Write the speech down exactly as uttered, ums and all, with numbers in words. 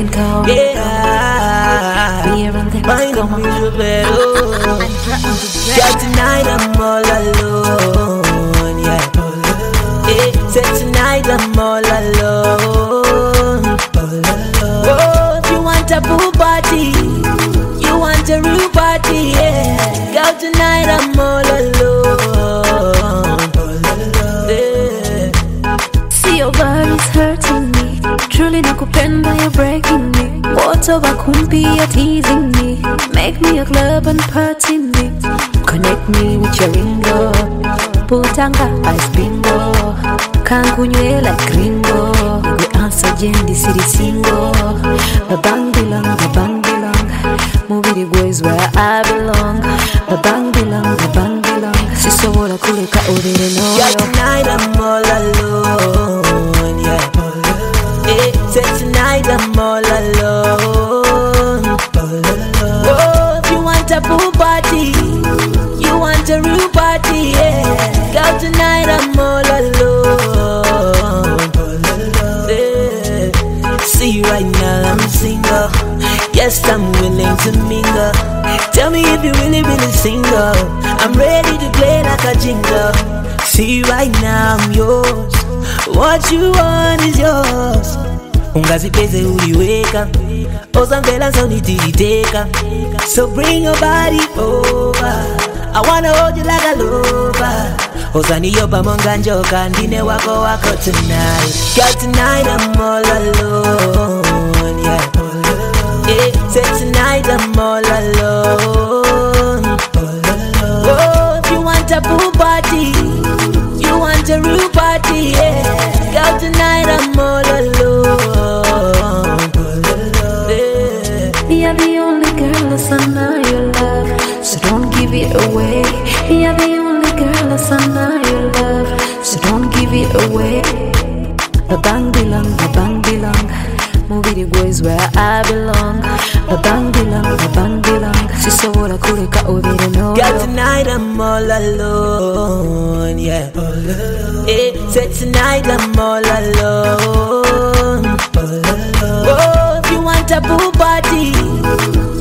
can call me. Yeah, Be around them, mind come me on. better. Yeah, tonight I'm all alone. Yeah, yeah. Say tonight I'm all alone. Oh, if you want a boo party, you want a real party, yeah. Girl, tonight I'm all alone. Yeah. See your body's hurting me. Truly nakupenda, you're breaking me. Water wakumpi, you're teasing me. Make me a club and party me. Connect me with your ringo. Putanga ice bingo. Kankunywe like gringo. We answer Jendi city single. The bang belong, the bang belong. Movie the boys where I belong. The bang belong, the bang belong. Sisobola kuleka odere no. Yeah, tonight I'm all alone. Yeah, yeah. Say tonight I'm all alone. Oh, if you want a pool party, you want a real party, yeah. Girl, tonight I'm all alone. Yeah. See right now I'm single. Yes, I'm willing to mingle. Tell me if you really, really single. I'm ready to play like a jingle. See right now I'm yours. What you want is yours. Ungazipeze uliweka. Ozamvela so nitititeka. So bring your body over. I wanna hold you like a lover. Ozani yoba monga njoka. Ndine wako wako tonight. Girl, tonight I'm all alone. Yeah, yeah. Say tonight I'm all alone. Oh, if you want a pool party, you want a real party, yeah. Girl, tonight I'm all alone. Yeah. You're the only girl that's under your love, so don't give it away. You're the only girl that's under your love, so don't give it away. The bang belong, the bang belong. Movie the boys where I belong. The bang belong, the bang belong. Sisobola kuleka odere no. Girl, tonight I'm all alone. Yeah, yeah. Say tonight I'm all alone. Oh, if you want a pool party,